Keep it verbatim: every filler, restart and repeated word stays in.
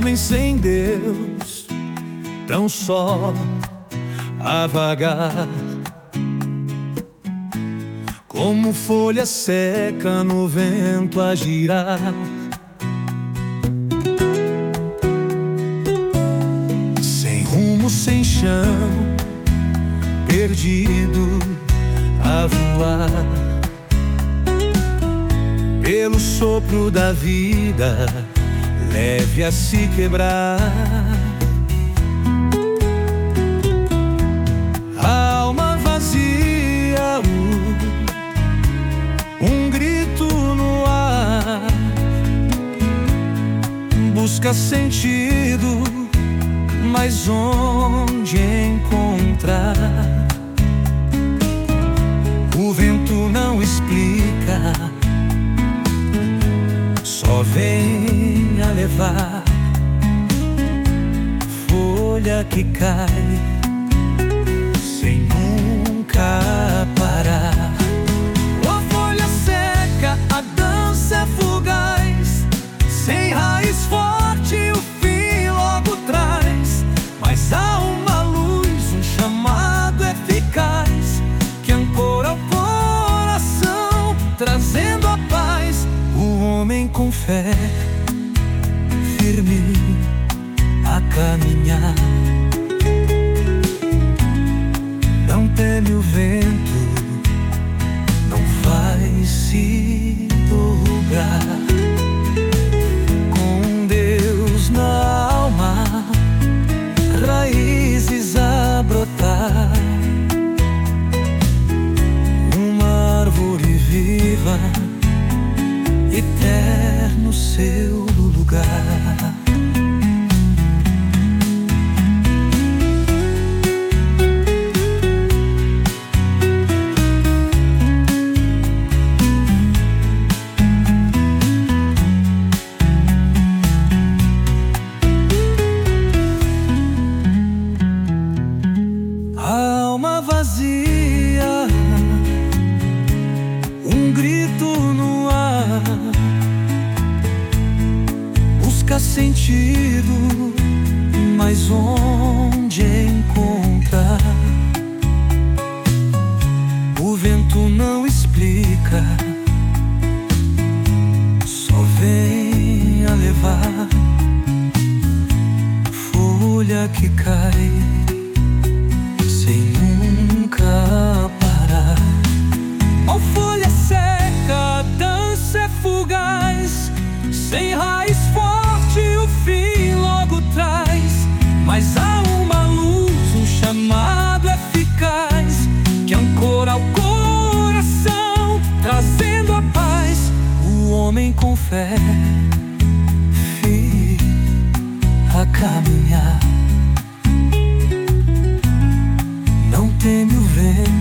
homem sem Deus, tão só a vagar, como folha seca no vento a girar. Sem rumo, sem chão, perdido a voar, pelo sopro da vida, leve a se quebrar. A alma vazia, um grito no ar, busca sentido, mas onde encontrar? O vento não explica, só vem a levar folha que cai sem nunca parar. Ó folha seca, a dança é fugaz, sem raiz forte o fim logo traz. Mas há uma luz, um chamado eficaz, que ancora o coração, trazendo a paz. O homem com fé, firme a caminhar, não teme o vento, não vai se dobrar. Com Deus na alma, raízes a brotar, uma árvore viva, eterno seu lugar. A alma vazia, um grito no ar, busca sentido, mas onde encontrar? O vento não explica, só vem a levar folha que cai sem nunca parar. Ó folha seca, a dança é fugaz, sem raiz forte o fim logo traz. Mas há uma luz, um chamado eficaz, que ancora o coração, trazendo a paz. O homem com fé, firme a caminhar, não teme o vento,